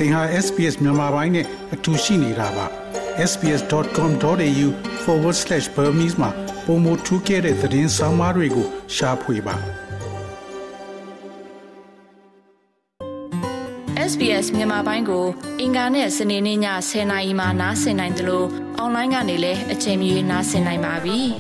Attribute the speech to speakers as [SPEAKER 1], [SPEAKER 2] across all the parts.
[SPEAKER 1] သင်ဟာ SPS မြန်မာပိုင်းနဲ့အတူရှိနေတာပါ sbs.com.au/burmese မှာပုံမထူးခဲ့တဲ့သတင်းစာမားတွေကိုရှားဖွေပါ
[SPEAKER 2] SBS မြန်မာပိုင်းကိုအင်ကာနဲ့စနေနေ့ည10:00နာရီမှနားဆင်နိုင်တယ်လို့အွန်လိုင်းကနေလည်းအချိန်မီနားဆင်နိုင်ပါပြီ။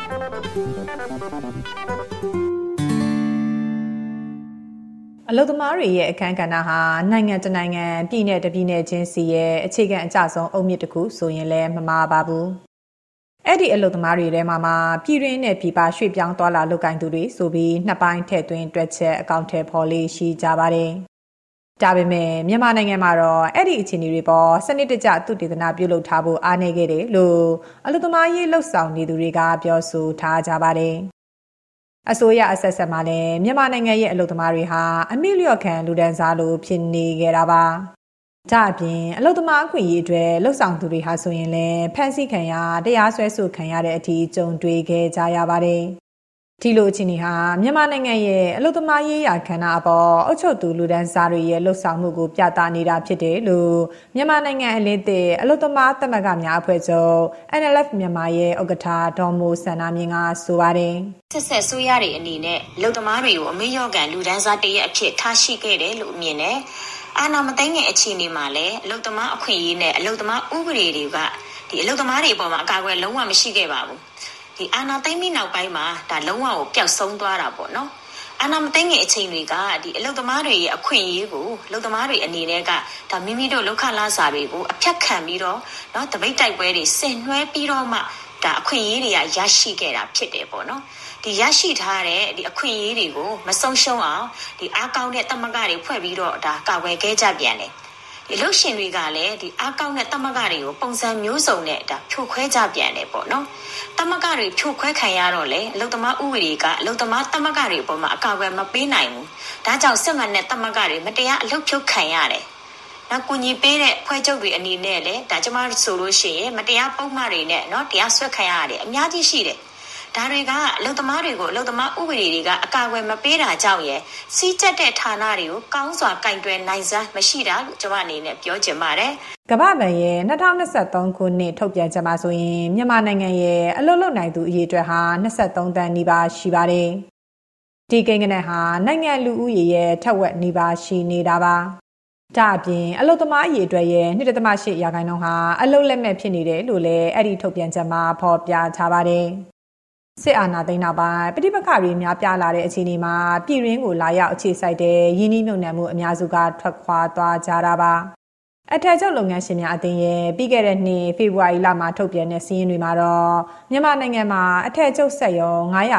[SPEAKER 2] အလုပ်သမားတွေရဲ့အခန်းကဏ္ဍဟာနိုင်ငံတနိုင်ငံပြည်내တစ်ပြည်내ချင်းစီရဲ့အခြေခံအကျဆုံးအုတ်မြစ်တစ်ခုဆိုရင်လည်းမမှားပါဘူး။အဲ့ဒီအလုပ်သမားတွေထဲမှာပြည်တွင်းနဲ့ပြည်ပရွှေ့ပြောင်းသွားလာလုပ်ကိုင်သူတွေဆိုပြီးနှစ်ပိုင်းထည့်သွင်းတွက်ချက်အကောင့်ထဲပေါ်လေးရှိကြပါတယ်။ဒါပေမဲ့မြန်မာနိုင်ငံမှာတော့အဲ့ဒီအခြေအနေတွေပေါ်စနစ်တကျသုတေသနပြုလုပ်ထားဖို့အားနည်းခဲ့တယ်လို့အလုပ်သမားရေးလှုပ်ဆောင်နေသူတွေကပြောဆိုထားကြပါတယ်။အစိုးရအဆက်ဆက်မှာလည်းမြန်မာနိုင်ငံရဲ့အလုပ်သမားတွေဟာအမိလျော့ခံလူဒန်းစားလိုဖြစ်နေကြတာပါ။ဒါအပြင်အလုပ်သမားအခွင့်အရေးအတွက်လှုပ်ဆောင်သူတွေဟာဆိုရင်လည်းဖမ်းဆီးခံရတရားစွဲဆိုခံရတဲ့အထိကြုံတွေ့ခဲ့ကြရပါတယ်။ဒီလိုအခြေအနေဟာမြန်မာနိုင်ငံရဲ့အလုပ်သမားရေးရာခန္ဓာအပေါ်အုပ်ချုပ်သူလူဒန်းစားတွေရဲ့လှုပ်ဆောင်မှုကိုပြသနေတာဖြစ်တယ်လို့မြန်မာနိုင်ငံအလင်းသစ်အလုပ်သမားသမဂ္ဂများအဖွဲ့ချုပ် NLF မြန်မာရဲ့ဥက္ကဋ္ဌဒေါ်မိုးစန္ဒာမြင့်ကဆိုပါတယ်
[SPEAKER 3] ။ဆက်ဆိုးရတဲ့အနေနဲ့အလုပ်သမားတွေကိုအမေရောကန်လူဒန်းစားတရက်အဖြစ်ထားရှိခဲ့တယ်လို့မြင်တယ်။အာဏာမသိမ်းတဲ့အခြေအနေမှာလည်းအလုပ်သမားအခွင့်အရေးနဲ့အလုပ်သမားဥပဒေတွေကဒီအလုပ်သမားတွေအပေါ်မှာအကာအကွယ်လုံးဝမရှိခဲ့ပါဘူး။ဒီအာဏာသိမ်းပြီးနောက်ပိုင်းမှာဒါလုံးဝကိုပျောက်ဆုံးသွားတာပေါ့နော်အာဏာမသိမ်းခင်အချိန်တွေကဒီအလုပ်သမားတွေရဲ့အခွင့်အရေးကိုအလုပ်သမားတွေအနေနဲ့ကဒါမိမိတို့လောက်ခလာစာတွေကိုအဖြတ်ခံပြီးတော့เนาะတပိတ်တိုက်ပွဲတွေဆင်နွှဲပြီးတော့မှဒါအခွင့်အရေးတွေကရရှိခဲ့တာဖြစ်တယ်ပေါ့နော်ဒီရရှိထားတဲ့ဒီအခွင့်အရေးတွေကိုမဆုံးရှုံးအောင်ဒီအားကောင်းတဲ့သမဂ္ဂတွေဖွဲ့ပြီးတော့ဒါကာကွယ်ခဲ့ကြပြန်တယ်ဒီလှုပ်ရှင်တွေကလည်းဒီအားကောင်းတဲ့သမဂ္ဂတွေကိုပုံစံမျိုးစုံနဲ့ဒါဖြိုခွဲကြပြန်တယ်ပေါ့နော်သမဂ္ဂတွေဖြိုခွဲခံရတော့လေအလုသမားဥပဒေကအလုသမားသမဂ္ဂတွေအပေါ်မှာအကာအကွယ်မပေးနိုင်ဘူးဒါကြောင့်စစ်မှန်တဲ့သမဂ္ဂတွေမတရားအလုဖြုတ်ခံရတယ်နောက်ကိုကြီးပေးတဲ့ဖွဲ့ချုပ်တွေအနေနဲ့လည်းဒါကျမဆိုလို့ရှိရင်မတရားပုံမှားတွေနဲ့เนาะတရားဆွဲခံရတယ်အများကြီးရှိတယ်ဒါတွေကအလုသမားတွေကိုအလုသမားဥပဒေတွေကအကာအကွယ်မပေးတာကြောင့်ရယ်စီးကျက်တဲ့ဌာနတွေကိုကောင်းစွာကင်တွယ်နိုင်စွမ်းမရှိတာလို့ကျမအနေနဲ့ပြောချင်ပါတယ်
[SPEAKER 2] ကမ္ဘာ့ဘဏ်ရဲ့2023ခုနှစ်ထုတ်ပြန်ချက်မှာဆိုရင်မြန်မာနိုင်ငံရဲ့အလုပ်လုပ်နိုင်သူအရေအတွက်ဟာ23သန်းနီးပါးရှိပါတယ်ဒီကိန်းဂဏန်းဟာနိုင်ငံလူဦးရေရဲ့ထက်ဝက်နီးပါးရှိနေတာပါဒါအပြင်အလုပ်သမားအရေအတွက်ရဲ့ 2.8% ဟာအလုပ်လက်မဲ့ဖြစ်နေတယ်လို့လည်းအဲ့ဒီထုတ်ပြန်ချက်မှာဖော်ပြထားပါတယ်စစ်အာဏာသိမ်းနောက်ပိုင်းပဋိပက္ခတွေများပြားလာတဲ့အခြေအနေမှာပြည်ရင်းကိုလာရောက်အခြေစိုက်တဲ့ယင်းနှိမ့်နှံမှုအများစုကထွက်ခွာသွားကြတာပါအထက်ချုပ်လုပ်ငန်းရှင်များအသင်းရဲ့ပြီးခဲ့တဲ့နှစ်ဖေဖော်ဝါရီလမှာထုတ်ပြန်တဲ့စာရင်းတွေမှာတော့မြန်မာနိုင်ငံမှာအထက်ချုပ်စက်ရုံ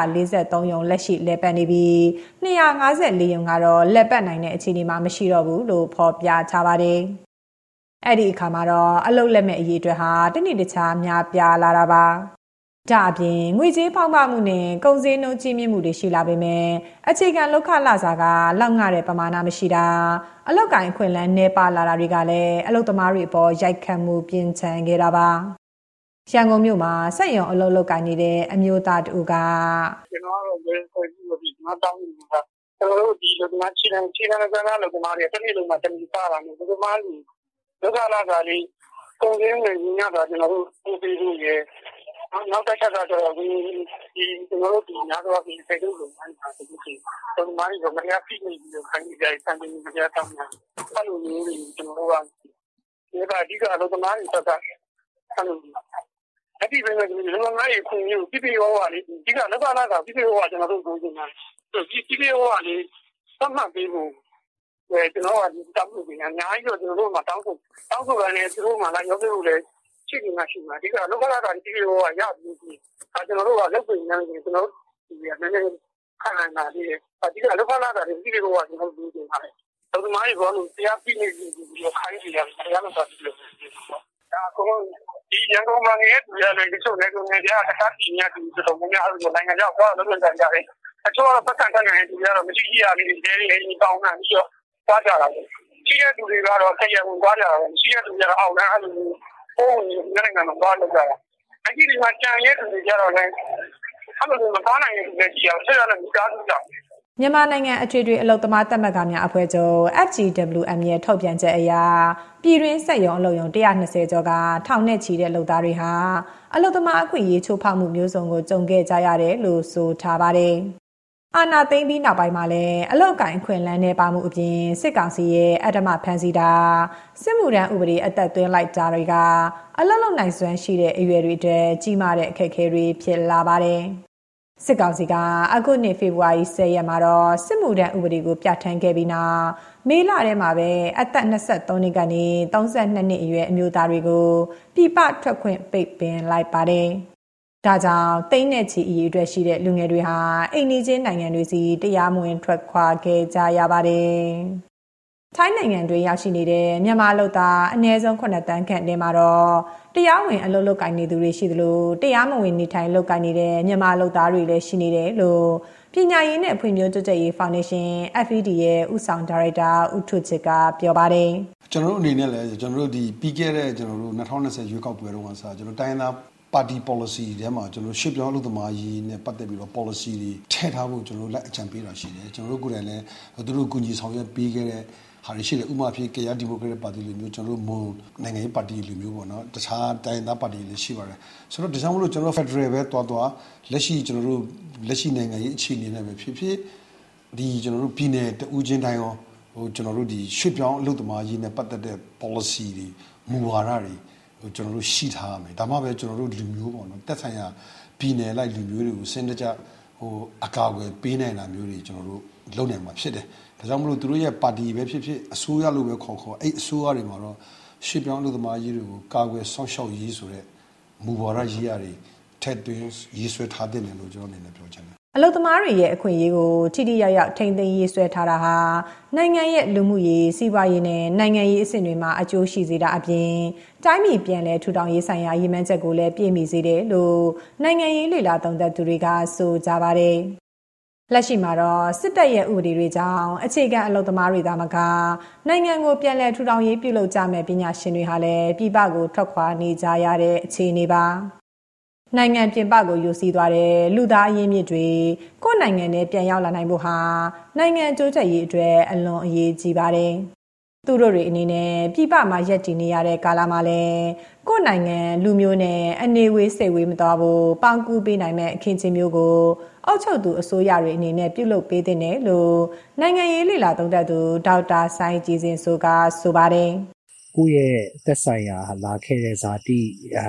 [SPEAKER 2] 943ရုံလက်ရှိလည်ပတ်နေပြီး254ရုံကတော့လည်ပတ်နိုင်တဲ့အခြေအနေမှာမရှိတော့ဘူးလို့ဖော်ပြထားပါတယ်အဲ့ဒီအခါမှာတော့အလုပ်လက်မဲ့အရေးအတွက်ဟာတနေ့တခြားများပြားလာတာပါဒါအပြင်ငွေကြေးဖောင်းပွမှုနဲ့ကုန်စည်နှုန်းကြီးမြင့်မှုတွေရှိလာပေမဲ့အခြေခံလောက်ခလစာကလောက်ငှတဲ့ပမာဏမရှိတာအလောက်ကိုင်းခွင့်လန်းနေပါလာတာတွေကလည်းအလုပ်သမားတွေအပေါ်ရိုက်ခတ်မှုပြင်းထန်ခဲ့တာပါရန်ကုန်မြို့မှာစက်ရုံအလုပ်လုပ်ကိုင်နေတဲ့အမျိုးသားတူက
[SPEAKER 4] ကျွန်တော်တို့ဘယ်ကိုကြည့်လို့ဒီမှာတောင်းနေတာကျွန်တော်တို့ဒီလုပ်ငန်းချင်းကလုပ်သမားတွေတစ်နေ့လုံးမှာတမီစားတာမျိုးလုပ်သမားတွေလောက်ခလာစာလေးကုန်စည်နှုန်းညတာကျွန်တော်တို့ပြည်သူတွေနောက်တစ်ချက်ကတော့ဒီကျွန်တော်တို့ဒီညတော့ဒီစိတ်ထုတ်လို့မှန်းတာဒီကိစ္စတော့မာရီကမရဖိနေပြီးတော့ခိုင်းနေကြတယ်ဆန်နေကြတောင်းတာအဲ့လိုမျိုးကျွန်တော်တို့ကဒီကအလုပ်သမားတွေဆက်တာအဲ့လိုအဲ့ဒီဘက်ကဒီလုပ်ငန်းရေးခွင့်ယူပြပြရောပါလေဒီကလောကလာကပြပြရောကျွန်တော်တို့ပြောနေတာဒီပြပြရောပါလေသတ်မှတ်ပြီးဖို့ကျွန်တော်ကဒီတောင်းလို့ပြန်အများကြီးတော့ကျွန်တော်တို့မှတောင်းဆိုတယ်သူတို့မှလာရောက်လို့လေရှိနေမှရှိမှာဒီကလောကလာကဒီလိုရပြီးကျွန်တော်တို့ကလုပ်ပြင်နေတယ်ကျွန်တော်ဒီနည်းနည်းခံနိုင်တာဒီကလောကလာကဒီလိုကကျွန်တော်တို့လုပ်နေတာလေတော့ဒီမှာရောလို့တရားပြနေပြီးခိုင်းကြရတယ်တရားလို့ဆိုတယ်ဒါကောဒီရန်ကုန်မှာနေတူရတယ်ဒီလိုနဲ့ကိုနေကြတာတတိယတူတော်များများလို့နိုင်ငံကြောက်တော့လုပ်ကြရတယ်အချို့ကတော့ပတ်သက်တဲ့နိုင်ငံတူရတော့မရှိကြီးရလေးတွေဒီပေါင်းတာပြီးတော့သွားကြတာရှိတဲ့သူတွေကတော့ခရက်ဝင်သွားကြတာရှိတဲ့သူတွေကတော့အောက်လမ်းအဲ့လိုဟိုနိုင်ငံမှာသွားလို့ကြတာအကြီးဒီမှာကြံရဲသူတွေကြတော့လည်းအဲ့လိုမသွားနိုင်ဘူးလေကြီးအောင်ဆက်ရတဲ့မိသားစုကြောင့်
[SPEAKER 2] မြန်မာနိုင်ငံအထွေထွေအလုပ်သမားတပ်မကများအဖွဲ့ချုပ် FGWM ရဲ့ထုတ်ပြန်ချက်အရပြည်တွင်းစက်ရုံအလုပ်ရုံ120ကျော်ကထောင်နဲ့ချီတဲ့လုပ်သားတွေဟာအလုပ်သမားအခွင့်အရေးချိုးဖောက်မှုမျိုးစုံကိုကြုံခဲ့ကြရတယ်လို့ဆိုထားပါတယ်။အာဏာသိမ်းပြီးနောက်ပိုင်းမှာလည်းအလုပ်ကိုင်အခွင့်အလမ်းနဲ့ပါမှုအပြင်စစ်ကောင်စီရဲ့အဓမ္မဖမ်းဆီးတာစစ်မှုထမ်းဥပဒေအသက်သွင်းလိုက်တာတွေကအလုပ်လုပ်နိုင်စွမ်းရှိတဲ့အရွယ်တွေအတွက်ကြီးမားတဲ့အခက်အခဲတွေဖြစ်လာပါတယ်။စစ်ကောင်စီကအခုနှစ်ဖေဖော်ဝါရီ10ရက်မှာတော့စစ်မှုထမ်းဥပဒေကိုပြဋ္ဌာန်းခဲ့ပြီးနောက်မေလထဲမှာပဲအသက်23နှစ်ကနေ32နှစ်အရွယ်အမျိုးသားတွေကိုပြည်ပထွက်ခွင့်ပိတ်ပင်လိုက်ပါတယ်။ဒါကြောင့်တိန်းနဲ့ချီအရေးအတွက်ရှိတဲ့လူငယ်တွေဟာအိမ်နီးချင်းနိုင်ငံတွေစီတရားမဝင်ထွက်ခွာခဲ့ကြရပါတယ်။ထိုင်းနိုင်ငံတွင်ရောက်ရှိနေတဲ့မြန်မာလုပ်သားအနည်းဆုံး9တန်းခန့်ထဲမှာတော့တရားဝင်အလုပ်လုပ်ကိုင်နေသူတွေရှိသလိုတရားမဝင်နေထိုင်လုပ်ကိုင်နေတဲ့မြန်မာလုပ်သားတွေလည်းရှိနေတယ်လို့ပညာရေးနဲ့ဖွံ့ဖြိုးတိုးတက်ရေးဖောင်ဒေးရှင်း FED ရဲ့ဦးဆောင်ဒါရိုက်တာဦးထွတ်ချစ်ကပြောပါတယ်
[SPEAKER 5] ကျွန်တော်တို့အနေနဲ့လည်းကျွန်တော်တို့ဒီပြီးခဲ့တဲ့ကျွန်တော်တို့2020ရွေးကောက်ပွဲတုန်းကစကျွန်တော်တိုင်းသားပါတီ policy ထဲမှာကျွန်တော်ရှစ်ပြောင်းလုပ်သမားရေးနဲ့ပတ်သက်ပြီးတော့ policy တွေထည့်ထားဖို့ကျွန်တော်လက်အကြံပေးတာရှိတယ်ကျွန်တော်တို့ကိုယ်တိုင်လည်းသူတို့ကူညီဆောင်ရွက်ပေးခဲ့တဲ့ဟာရှိတယ်ဥပမာဖြစ်ကရဒီမိုကရက်ပါတီလိုမျိုးကျွန်တော်တို့မွန်နိုင်ငံရေးပါတီလိုမျိုးပေါ့နော်တခြားတိုင်းသားပါတီတွေရှိပါတယ်ဆိုတော့ဒီကြောင့်မလို့ကျွန်တော် Federal ပဲတွားလက်ရှိကျွန်တော်တို့လက်ရှိနိုင်ငံရေးအခြေအနေနဲ့ပဲဖြစ်ဖြစ်ဒီကျွန်တော်တို့ပြည်နယ်တဦးချင်းတိုင်းရောဟိုကျွန်တော်တို့ဒီရွှေ့ပြောင်းအလုပ်သမားရေးနဲ့ပတ်သက်တဲ့ policy တွေမူဝါဒတွေဟိုကျွန်တော်တို့ရှိထားရမယ်ဒါမှပဲကျွန်တော်တို့လူမျိုးပေါ့နော်တက်ဆိုင်ရာပြည်နယ်လိုက်လူမျိုးတွေကိုစင်တကြဟိုအကာအကွယ်ပေးနိုင်တာမျိုးတွေကျွန်တော်တို့လုပ်နိုင်မှာဖြစ်တယ်ဒါကြောင့်မလို့သူတို့ရဲ့ပါတီပဲဖြစ်ဖြစ်အစိုးရလို့ပဲခေါ်အဲ့အစိုးရတွေမှာတော့ရှေ့ပြောင်းလူသမားကြီးတွေကိုကာကွယ်စောင့်ရှောက်ရေးဆိုတဲ့မူဝါဒရေးရတယ်ထက်သွင်းရေးဆွဲထားတဲ့လို့ကျွန်တော်အနေနဲ့ပြောချင်တယ်
[SPEAKER 2] အလုပ်သမားတွေရဲ့အခွင့်အရေးကိုထိထိရောက်ရောက်ထိန်းသိမ်းရေးဆွဲထားတာဟာနိုင်ငံရဲ့လူမှုရေးစီးပွားရေးနဲ့နိုင်ငံရေးအဆင့်တွေမှာအကျိုးရှိစေတာအပြင်တိုင်းပြည်ပြန်လည်ထူထောင်ရေးဆိုင်ရာရည်မှန်းချက်ကိုလည်းပြည့်မီစေတယ်လို့နိုင်ငံရေးလှိလာသုံးသပ်သူတွေကဆိုကြပါတယ်လက်ရှိမှာတော့စစ်တပ်ရဲ့ဥပဒေတွေကြောင့်အခြေခံအလုပ်သမားတွေသာမကနိုင်ငံကိုပြန်လည်ထူထောင်ရေးပြုလုပ်ကြမဲ့ပညာရှင်တွေဟာလည်းပြည်ပကိုထွက်ခွာနေကြရတဲ့အခြေအနေပါနိုင်ငံပြင်ပကိုယူစီသွားတဲ့လူသားအရင်းမြစ်တွေကိုယ့်နိုင်ငံနဲ့ပြန်ရောက်လာနိုင်ဖို့ဟာနိုင်ငံအကျိုးဆက်ရေးအတွက်အလွန်အရေးကြီးပါတယ်သူတို့တွေအနေနဲ့ပြည်ပမှာရပ်တည်နေရတဲ့ကာလမှာလည်းကိုယ့်နိုင်ငံလူမျိုးနဲ့အနေဝေးစိတ်ဝေးမသွားဖို့ပေါင်းကူးပေးနိုင်မဲ့အခင်းချင်းမျိုးကိုအောက်ချုပ်သူအစိုးရတွေအနေနဲ့ပြုလုပ်ပေးတဲ့လို့နိုင်ငံရေးလှိလာသုံးသပ်သူဒေါက်တာဆိုင်းကြည်စင်ဆိုကဆိုပါတယ်
[SPEAKER 6] ကိုယ့်ရဲ့သက်ဆိုင်ရာလာခဲ့တဲ့ဇာတိ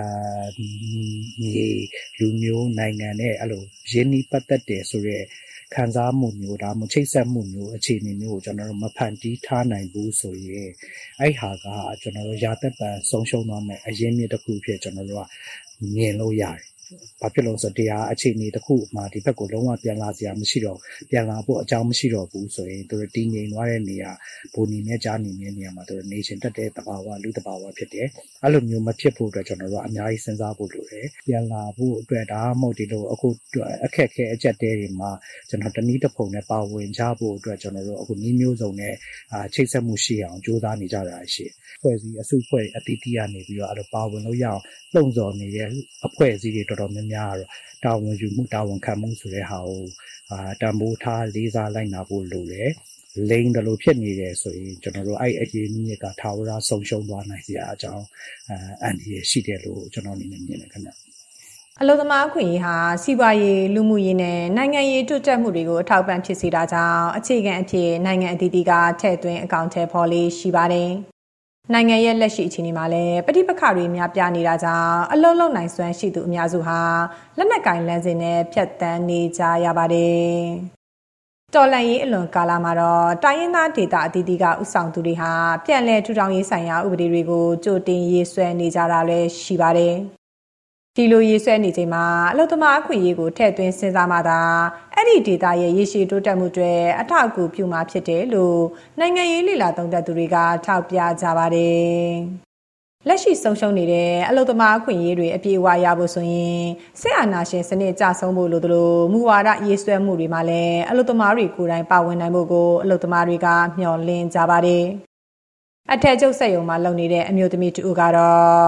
[SPEAKER 6] မြေလူမျိုးနိုင်ငံနဲ့အဲ့လိုရင်းနှီးပတ်သက်တယ်ဆိုတော့ခံစားမှုမျိုးဒါမှချိတ်ဆက်မှုမျိုးအခြေအနေမျိုးကိုကျွန်တော်တို့မဖန်တီးထားနိုင်ဘူးဆိုရင်အဲ့ဟာကကျွန်တော်တို့ရာသက်ပံဆုံးရှုံးသွားမယ်အရင်းမြစ်တစ်ခုဖြစ်ကျွန်တော်တို့ကမြင်လို့ရတယ်ဘာဖြစ်လို့ဆိုတရားအခြေအနေတစ်ခုမှဒီဘက်ကိုလုံးဝပြန်လာစရာမရှိတော့ပြန်လာဖို့အကြောင်းမရှိတော့ဘူးဆိုရင်သူတို့တည်ငြိမ်သွားတဲ့နေရာဘူနေနဲ့ကြားနေတဲ့နေရာမှာသူတို့နေရှင်တက်တဲ့တဘာဝလူတဘာဝဖြစ်တယ်အဲ့လိုမျိုးမဖြစ်ဖို့အတွက်ကျွန်တော်တို့အများကြီးစဉ်းစားဖို့လိုတယ်ပြန်လာဖို့အတွက်ဒါမှမဟုတ်ဒီလိုအခုအခက်ခဲအကျက်တဲတွေမှာကျွန်တော်တနည်းတစ်ပုံနဲ့ပါဝင်ကြဖို့အတွက်ကျွန်တော်တို့အခုမျိုးမျိုးစုံနဲ့ချိတ်ဆက်မှုရှိအောင်ကြိုးစားနေကြတာရှိဖွဲ့စည်းအစုဖွဲ့အတီးတီးကနေပြီးတော့အဲ့လိုပါဝင်လို့ရအောင်လုံဆော်နေတဲ့အဖွဲ့အစည်းတွေတော်တော်များများကတော့တာဝန်ယူမှုတာဝန်ခံမှုဆိုတဲ့ဟာကိုတန်ဖိုးထားလေးစားလိုက်နာဖို့လိုတယ်လိန်တယ်လို့ဖြစ်နေတယ်ဆိုရင်ကျွန်တော်တို့အဲ့အရေးမြစ်ကထာဝရဆုံးရှုံးသွားနိုင်စရာအကြောင်းအန်ဒီရှိတယ်လို့ကျွန်တော်အနေနဲ့မြင်တယ်ခင်ဗျ
[SPEAKER 2] အလုပ်သမားအခွင့်အရေးဟာစီးပွားရေးလူမှုရေးနဲ့နိုင်ငံရေးတိုးတက်မှုတွေကိုအထောက်ပံ့ဖြစ်စေတာကြောင့်အခြေခံအဖြစ်နိုင်ငံအသီးသီးကထည့်သွင်းအကောင့်ထဲပေါ်လေးရှိပါတယ်နိုင်ငံရဲ့လက်ရှိအခြေအနေမှာလည်းပဋိပက္ခတွေများပြားနေတာကြောင့်အလုံးလုံးနိုင်စွမ်းရှိသူအများစုဟာလက်နက်ကင်လမ်းစဉ်နဲ့ဖြတ်တန်းနေကြရပါတယ်။တော်လှန်ရေးအလွန်ကာလမှာတော့တိုင်းရင်းသားဒေသအသီးသီးကဥဆောင်သူတွေဟာပြန်လည်ထူထောင်ရေးဆိုင်ရာဥပဒေတွေကိုကြိုတင်ရေးဆွဲနေကြတာလည်းရှိပါတယ်။ဒီလိုရေးဆွဲနေချိန်မှာအလုပ်သမားအခွင့်အရေးကိုထည့်သွင်းစဉ်းစားမှသာအဲ့ဒီဒေသရဲ့ရည်ရှိတိုးတက်မှုတွေအထောက်အကူပြုမှာဖြစ်တယ်လို့နိုင်ငံရေးလှိလာသုံးသပ်သူတွေကထောက်ပြကြပါတယ်။လက်ရှိဆုံးရှုံးနေတဲ့အလုပ်သမားအခွင့်အရေးတွေအပြည့်အဝရဖို့ဆိုရင်စစ်အာဏာရှင်စနစ်ကျဆုံးဖို့လိုသလိုမူဝါဒရေးဆွဲမှုတွေမှာလည်းအလုပ်သမားတွေကိုယ်တိုင်ပါဝင်နိုင်ဖို့ကိုအလုပ်သမားတွေကမျှော်လင့်ကြပါတယ်။အထက်ချုပ်စက်ရုံမှာလုပ်နေတဲ့အမျိုးသမီးတူကတော့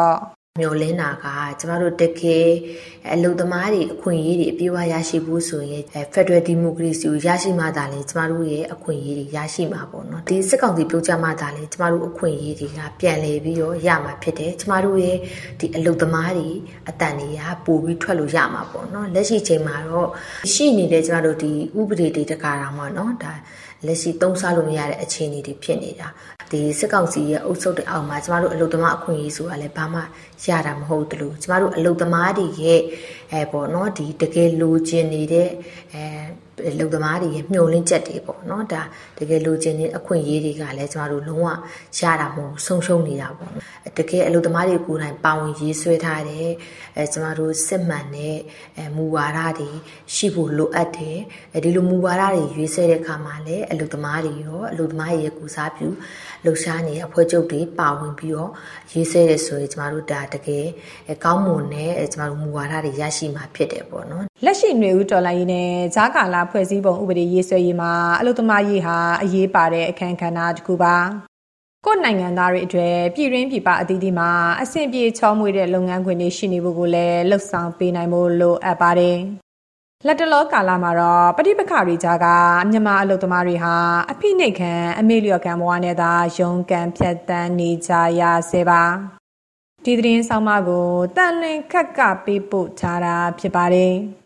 [SPEAKER 7] မျောလင်းတာကကျမတို့တကယ်အလုံသမားတွေအခွင့်အရေးတွေအပြည့်အဝရရှိဖို့ဆိုရင်Federal Democracy ကိုရရှိမှသာလေကျမတို့ရဲ့အခွင့်အရေးတွေရရှိမှာပေါ့နော်ဒီစစ်ကောင်စီပြုတ်ကြမှသာလေကျမတို့အခွင့်အရေးတွေကပြန်လည်ပြီးတော့ရမှာဖြစ်တယ်ကျမတို့ရဲ့ဒီအလုံသမားတွေအတန်တွေကပို့ပြီးထွက်လို့ရမှာပေါ့နော်လက်ရှိချိန်မှာတော့ရှိနေတဲ့ကျမတို့ဒီဥပဒေတွေတကားတာမှာနော်ဒါလက်ရှိသုံးစားလို့မရတဲ့အခြေအနေတွေဖြစ်နေတာဒီစစ်ကောင်စီရဲ့အုပ်ချုပ်တဲ့အောက်မှာကျမတို့အလုံသမားအခွင့်အရေးဆိုတာလည်းဘာမှရတာမဟုတ်ဘူးကျမတို့အလုံသမားတွေရဲ့ပေါ့နော်ဒီတကယ်လိုချင်နေတဲ့လုံသမားတွေရဲ့မျှော်လင့်ချက်တွေပေါ့နော်ဒါတကယ်လိုချင်တဲ့အခွင့်အရေးတွေကလည်းကျမတို့လုံးဝရတာမဟုတ်ဆုံးရှုံးနေတာပေါ့နော်တကယ်အလုံသမားတွေကိုယ်တိုင်ပါဝင်ရေးဆွဲထားတဲ့ကျမတို့စစ်မှန်တဲ့မူဝါဒတွေရှိဖို့လိုအပ်တယ်ဒီလိုမူဝါဒတွေရွေးဆဲတဲ့အခါမှာလည်းအလုံသမားတွေရောအလုံသမားရဲ့ကူစားပြုလှူရှားနေတဲ့အဖွဲ့ချုပ်တွေပါဝင်ပြီးတော့ရေးဆဲတယ်ဆိုရင်ကျမတို့ဒါတကယ်ကောင်းမွန်တဲ့ကျမတို့မူဝါဒတွေရရှိမှာဖြစ်တယ်ပေါ့နော်
[SPEAKER 2] လက်ရှိຫນွေဦးတော်လိုင်းရေးနဲ့ဂျာကာလာဖွဲ့စည်းပုံဥပဒေရေးဆွဲရေးမှာအလုပ်သမားရေးဟာအရေးပါတဲ့အခမ်းအနားတစ်ခုပါကိုယ်နိုင်ငံသားတွေအတွက်ပြည်တွင်းပြည်ပအသီးသီးမှာအဆင်ပြေချောမွေ့တဲ့လုပ်ငန်းခွင်တွေရှိနေဖို့ကိုလည်းလှုပ်ဆောင်ပေးနိုင်ဖို့လိုအပ်ပါတယ်လက်တလောကာလမှာတော့ပဋိပက္ခတွေကြားကမြန်မာအလုပ်သမားတွေဟာအဖိနှိပ်ခံအမေလျော်ခံဘဝနဲ့သာရုန်းကန်ဖြတ်တန်းနေကြရဆဲပါဒီသတင်းဆောင်မကိုတန်လွင်ခက်ကပေးပို့ထားတာဖြစ်ပါတယ်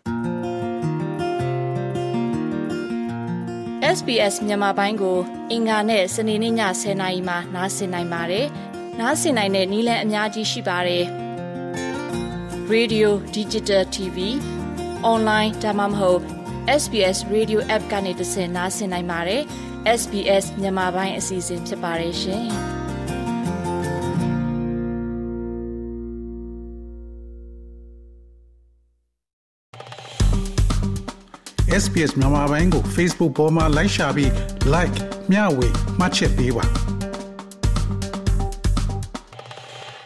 [SPEAKER 8] SBS မြန်မာပိုင်းကိုအင်္ဂါနဲ့စနေနေ့ည10:00နာရီမှနားဆင်နိုင်ပါတယ်။နားဆင်နိုင်တဲ့နည်းလမ်းအများကြီးရှိပါတယ်။ Radio Digital TV Online ဒါမှမဟုတ် SBS Radio App ကနေတဆင့်နားဆင်နိုင်ပါတယ်။ SBS မြန်မာပိုင်းအစီအစဉ်ဖြစ်ပါတယ်ရှင်။
[SPEAKER 1] SBS မြန်မာပိုင်းကို Facebook ပေါ်မှာ like ရှာပြီး like မျှဝေမှတ်ချက်ပေးပါ